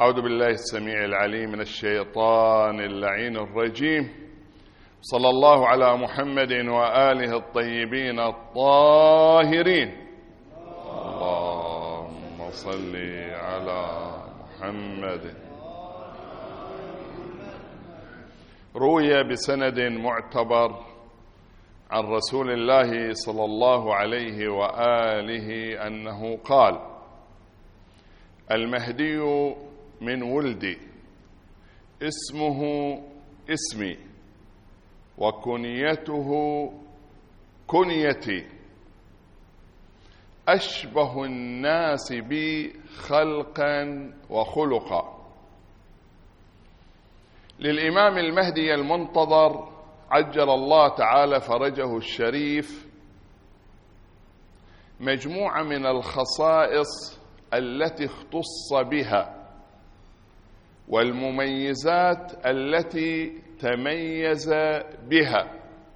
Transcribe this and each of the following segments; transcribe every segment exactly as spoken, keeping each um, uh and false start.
أعوذ بالله السميع العليم من الشيطان اللعين الرجيم. صلى الله على محمد وآله الطيبين الطاهرين. اللهم صل على محمد. روي بسند معتبر عن رسول الله صلى الله عليه وآله أنه قال: المهدي من ولدي، اسمه اسمي، وكنيته كنيتي، أشبه الناس بي خلقا وخلقا. للإمام المهدي المنتظر عجل الله تعالى فرجه الشريف مجموعة من الخصائص التي اختص بها والمميزات التي تميز بها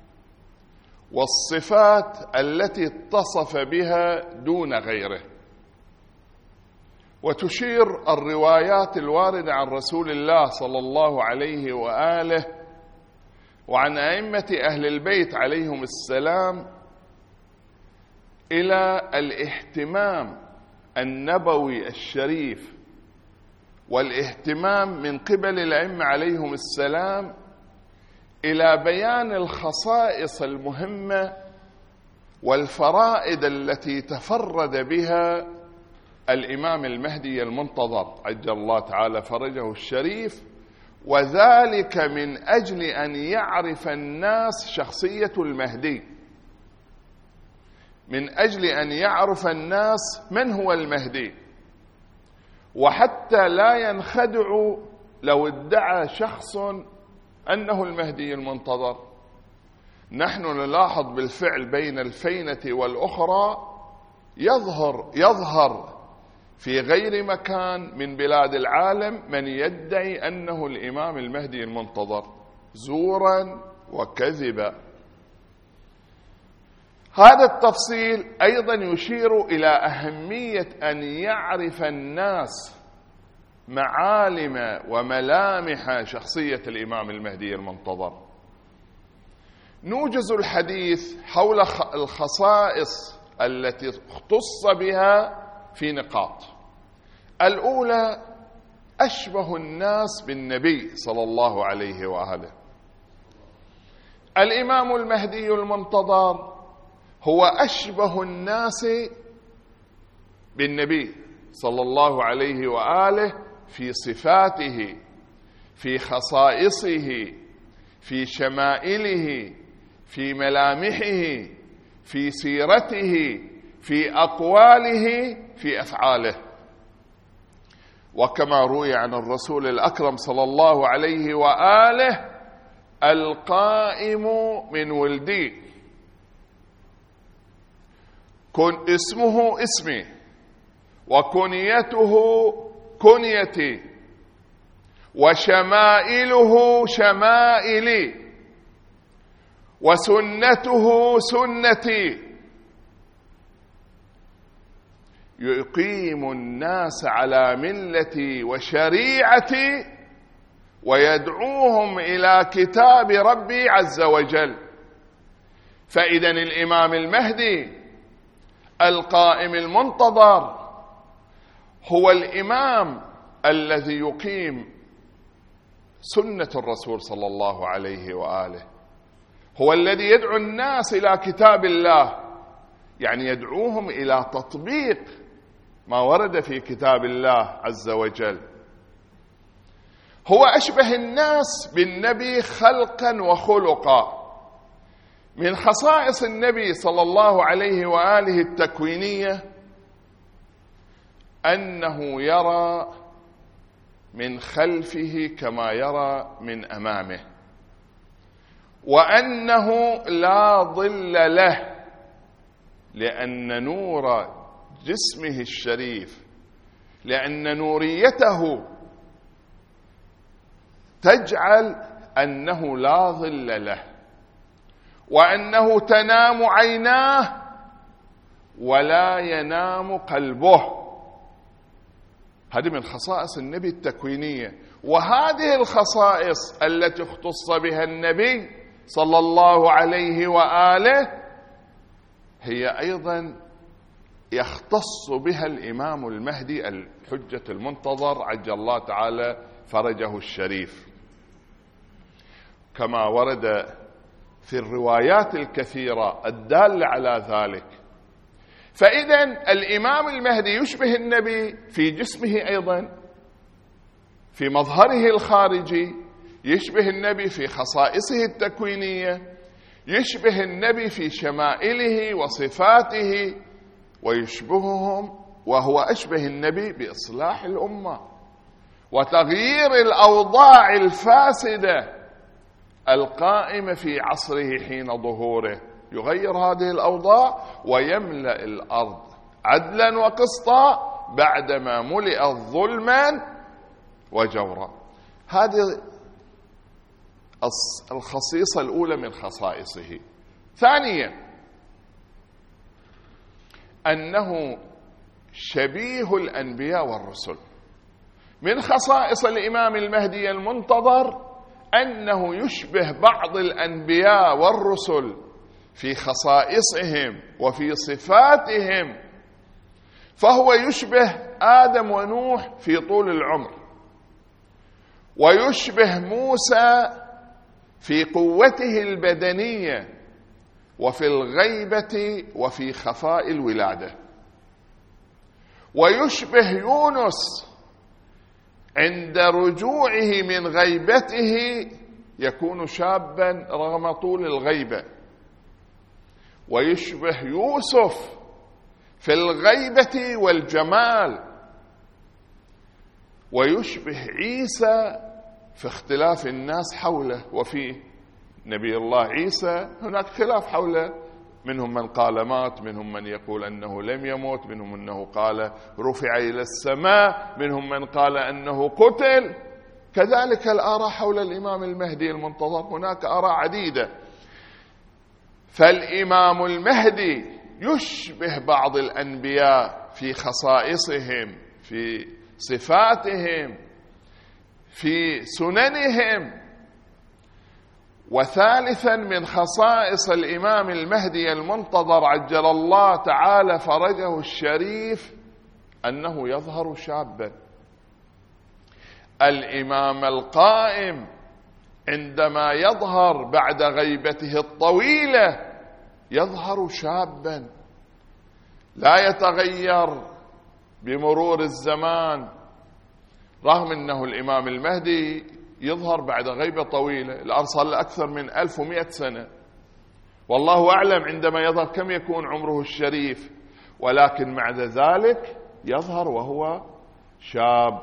والصفات التي اتصف بها دون غيره. وتشير الروايات الواردة عن رسول الله صلى الله عليه وآله وعن أئمة أهل البيت عليهم السلام إلى الاهتمام النبوي الشريف والاهتمام من قبل الأئمة عليهم السلام إلى بيان الخصائص المهمة والفرائد التي تفرد بها الإمام المهدي المنتظر عجل الله تعالى فرجه الشريف، وذلك من أجل أن يعرف الناس شخصية المهدي، من أجل أن يعرف الناس من هو المهدي، وحتى لا ينخدعوا لو ادعى شخص أنه المهدي المنتظر. نحن نلاحظ بالفعل بين الفينة والأخرى يظهر يظهر في غير مكان من بلاد العالم من يدعي أنه الإمام المهدي المنتظر زورا وكذبا. هذا التفصيل أيضا يشير إلى أهمية أن يعرف الناس معالم وملامح شخصية الإمام المهدي المنتظر. نوجز الحديث حول الخصائص التي اختص بها في نقاط. الأولى: أشبه الناس بالنبي صلى الله عليه وآله. الإمام المهدي المنتظر هو أشبه الناس بالنبي صلى الله عليه وآله في صفاته، في خصائصه، في شمائله، في ملامحه، في سيرته، في أقواله، في أفعاله. وكما روي عن الرسول الأكرم صلى الله عليه وآله: القائم من ولدي، كن اسمه اسمي، وكنيته كنيتي، وشمائله شمائلي، وسنته سنتي، يقيم الناس على ملتي وشريعتي ويدعوهم إلى كتاب ربي عز وجل. فإذا الإمام المهدي القائم المنتظر هو الإمام الذي يقيم سنة الرسول صلى الله عليه وآله، هو الذي يدعو الناس إلى كتاب الله، يعني يدعوهم إلى تطبيق ما ورد في كتاب الله عز وجل. هو أشبه الناس بالنبي خلقا وخلقا. من خصائص النبي صلى الله عليه وآله التكوينية أنه يرى من خلفه كما يرى من أمامه، وأنه لا ظل له، لأن نور جسمه الشريف، لأن نوريته تجعل أنه لا ظل له، وأنه تنام عيناه ولا ينام قلبه. هذه من خصائص النبي التكوينية. وهذه الخصائص التي اختص بها النبي صلى الله عليه وآله هي أيضا يختص بها الإمام المهدي الحجة المنتظر عجل الله تعالى فرجه الشريف، كما ورد في الروايات الكثيرة الدالة على ذلك. فإذا الإمام المهدي يشبه النبي في جسمه أيضا، في مظهره الخارجي يشبه النبي، في خصائصه التكوينية يشبه النبي، في شمائله وصفاته، ويشبههم وهو أشبه النبي بإصلاح الأمة وتغيير الأوضاع الفاسدة القائمة في عصره حين ظهوره. يغير هذه الأوضاع ويملأ الأرض عدلا وقسطا بعدما ملئت ظلما وجورا. هذه الخصيصة الأولى من خصائصه. ثانيا أنه شبيه الأنبياء والرسل. من خصائص الإمام المهدي المنتظر أنه يشبه بعض الأنبياء والرسل في خصائصهم وفي صفاتهم، فهو يشبه آدم ونوح في طول العمر، ويشبه موسى في قوته البدنية وفي الغيبة وفي خفاء الولادة، ويشبه يونس عند رجوعه من غيبته يكون شابا رغم طول الغيبة، ويشبه يوسف في الغيبة والجمال، ويشبه عيسى في اختلاف الناس حوله. وفي نبي الله عيسى هناك خلاف حوله، منهم من قال مات، منهم من يقول أنه لم يموت، منهم أنه قال رفع إلى السماء، منهم من قال أنه قتل. كذلك الآراء حول الإمام المهدي المنتظر هناك آراء عديدة. فالإمام المهدي يشبه بعض الأنبياء في خصائصهم، في صفاتهم، في سننهم. وثالثا من خصائص الإمام المهدي المنتظر عجل الله تعالى فرجه الشريف أنه يظهر شابا. الإمام القائم عندما يظهر بعد غيبته الطويلة يظهر شابا لا يتغير بمرور الزمان، رغم أنه الإمام المهدي يظهر بعد غيبة طويلة. الآن صار له أكثر من ألف ومئة سنة، والله أعلم عندما يظهر كم يكون عمره الشريف، ولكن مع ذلك يظهر وهو شاب.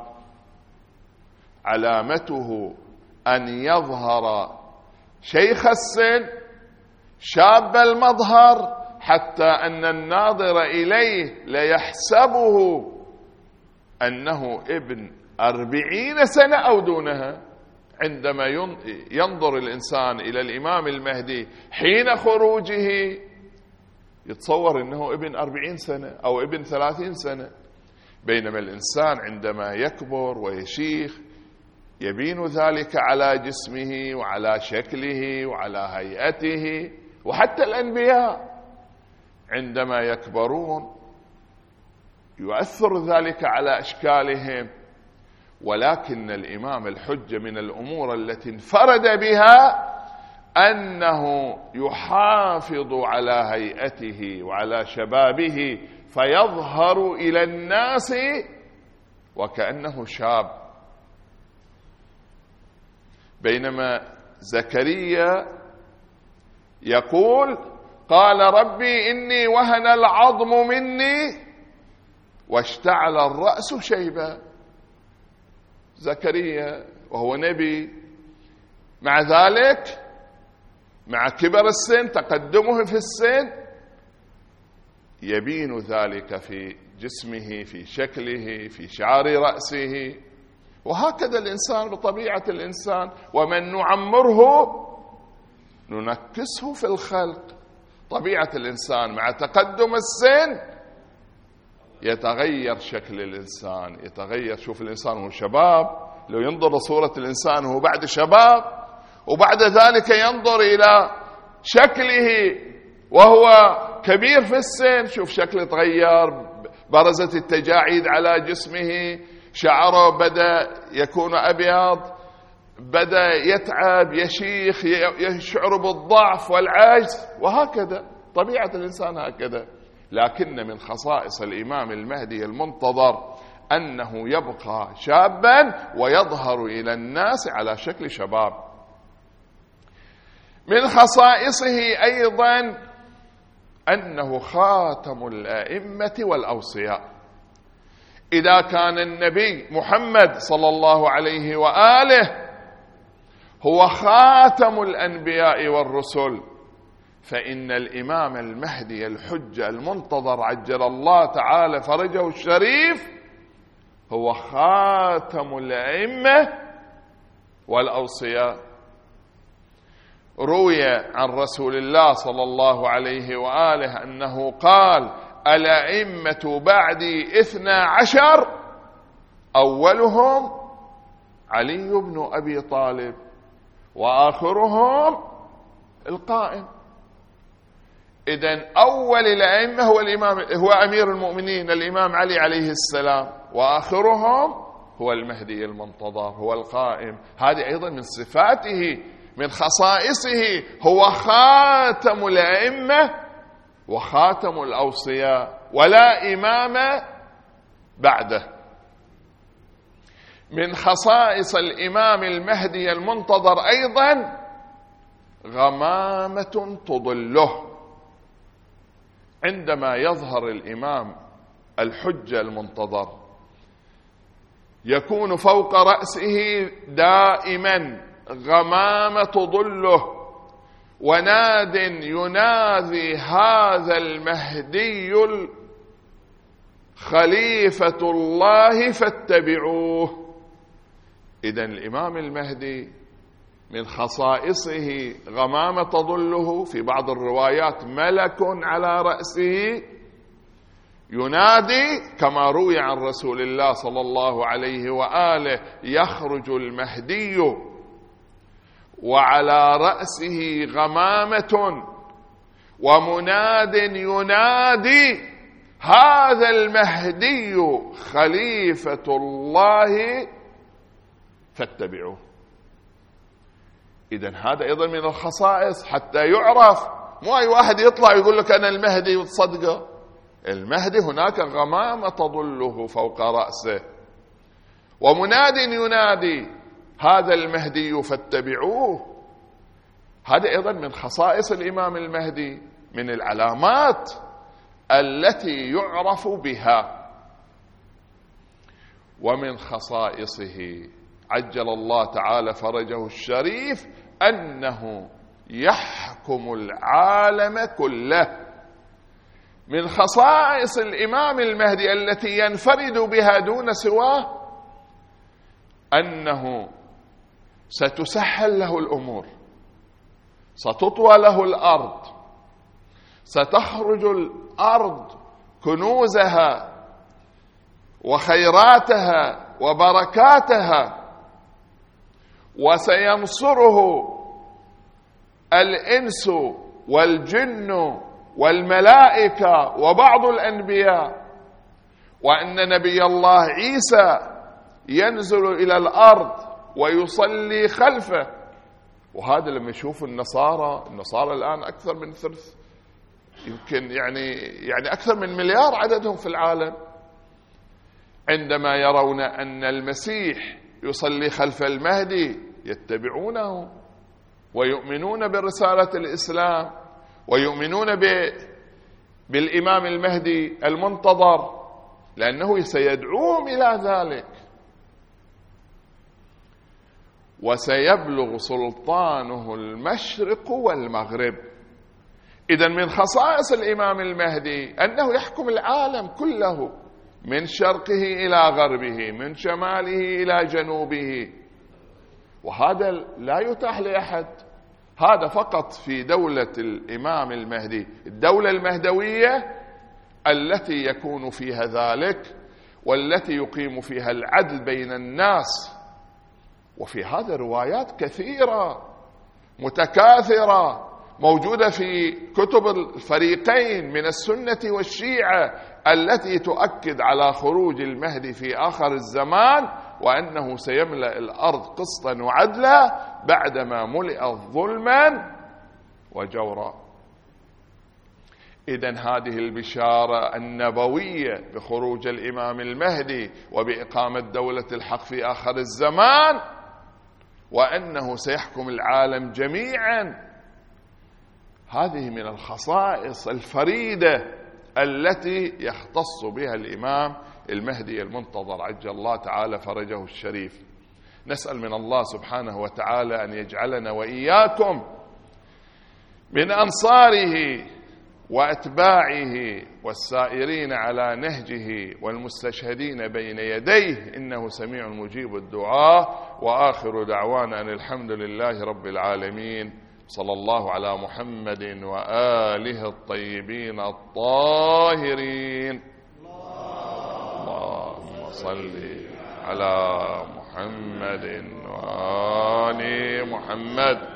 علامته أن يظهر شيخ السن شاب المظهر، حتى أن الناظر إليه ليحسبه أنه ابن أربعين سنة أو دونها. عندما ينظر الإنسان إلى الإمام المهدي حين خروجه يتصور أنه ابن أربعين سنة أو ابن ثلاثين سنة، بينما الإنسان عندما يكبر ويشيخ يبين ذلك على جسمه وعلى شكله وعلى هيئته. وحتى الأنبياء عندما يكبرون يؤثر ذلك على أشكالهم. ولكن الإمام الحجة من الأمور التي انفرد بها أنه يحافظ على هيئته وعلى شبابه، فيظهر إلى الناس وكأنه شاب. بينما زكريا يقول قال ربي إني وهن العظم مني واشتعل الرأس شيبا. زكريا وهو نبي، مع ذلك مع كبر السن تقدمه في السن يبين ذلك في جسمه، في شكله، في شعر رأسه. وهكذا الإنسان بطبيعة الإنسان، ومن نعمره ننكسه في الخلق. طبيعة الإنسان مع تقدم السن يتغير شكل الإنسان، يتغير. شوف الإنسان وهو شباب، لو ينظر لصورة الإنسان وهو بعد شباب، وبعد ذلك ينظر إلى شكله وهو كبير في السن، شوف شكله تغير، برزت التجاعيد على جسمه، شعره بدأ يكون أبيض، بدأ يتعب، يشيخ، يشعر بالضعف والعجز، وهكذا طبيعة الإنسان هكذا. لكن من خصائص الإمام المهدي المنتظر أنه يبقى شابا ويظهر إلى الناس على شكل شباب. من خصائصه أيضا أنه خاتم الأئمة والأوصياء. إذا كان النبي محمد صلى الله عليه وآله هو خاتم الأنبياء والرسل، فإن الإمام المهدي الحجة المنتظر عجل الله تعالى فرجه الشريف هو خاتم الأئمة والأوصياء. روي عن رسول الله صلى الله عليه وآله أنه قال: الأئمة بعدي اثنا عشر، أولهم علي بن أبي طالب، وآخرهم القائم. إذن أول الأئمة هو الإمام، هو أمير المؤمنين الإمام علي عليه السلام، وآخرهم هو المهدي المنتظر، هو القائم. هذه أيضا من صفاته، من خصائصه، هو خاتم الأئمة وخاتم الأوصياء، ولا إمام بعده. من خصائص الإمام المهدي المنتظر أيضا غمامة تظله. عندما يظهر الإمام الحجة المنتظر يكون فوق رأسه دائما غمامة تظله، وناد ينادي: هذا المهدي خليفة الله فاتبعوه. إذن الإمام المهدي من خصائصه غمامة تظله، في بعض الروايات ملك على رأسه ينادي، كما روي عن رسول الله صلى الله عليه وآله: يخرج المهدي وعلى رأسه غمامة ومناد ينادي: هذا المهدي خليفة الله فاتبعوه. إذن هذا أيضا من الخصائص حتى يعرف، مو أي واحد يطلع يقول لك أنا المهدي وتصدقه. المهدي هناك غمامة تظله فوق رأسه، ومناد ينادي: هذا المهدي فاتبعوه. هذا أيضا من خصائص الإمام المهدي، من العلامات التي يعرف بها. ومن خصائصه عجل الله تعالى فرجه الشريف أنه يحكم العالم كله. من خصائص الإمام المهدي التي ينفرد بها دون سواه أنه ستسهل له الأمور، ستطوى له الأرض، ستخرج الأرض كنوزها وخيراتها وبركاتها، وسينصره الإنس والجن والملائكة وبعض الأنبياء. وأن نبي الله عيسى ينزل إلى الأرض ويصلي خلفه. وهذا لما يشوف النصارى، النصارى الآن أكثر من ثلث، يمكن يعني يعني أكثر من مليار عددهم في العالم، عندما يرون أن المسيح يصلي خلف المهدي يتبعونه ويؤمنون برسالة الإسلام ويؤمنون بالإمام المهدي المنتظر، لأنه سيدعوهم إلى ذلك. وسيبلغ سلطانه المشرق والمغرب. إذن من خصائص الإمام المهدي أنه يحكم العالم كله، من شرقه إلى غربه، من شماله إلى جنوبه. وهذا لا يتاح لأحد، هذا فقط في دولة الإمام المهدي. الدولة المهدوية التي يكون فيها ذلك والتي يقيم فيها العدل بين الناس. وفي هذا روايات كثيرة متكاثرة موجودة في كتب الفريقين من السنة والشيعة التي تؤكد على خروج المهدي في آخر الزمان، وأنه سيملأ الأرض قسطا وعدلا بعدما ملئت ظلما وجورا. إذن هذه البشارة النبوية بخروج الإمام المهدي وبإقامة دولة الحق في آخر الزمان وأنه سيحكم العالم جميعا، هذه من الخصائص الفريدة التي يختص بها الإمام المهدي المنتظر عجل الله تعالى فرجه الشريف. نسأل من الله سبحانه وتعالى أن يجعلنا وإياكم من أنصاره وأتباعه والسائرين على نهجه والمستشهدين بين يديه، إنه سميع مجيب الدعاء. وآخر دعوانا أن الحمد لله رب العالمين، صلى الله على محمد وآله الطيبين الطاهرين. اللهم صل على محمد وآل محمد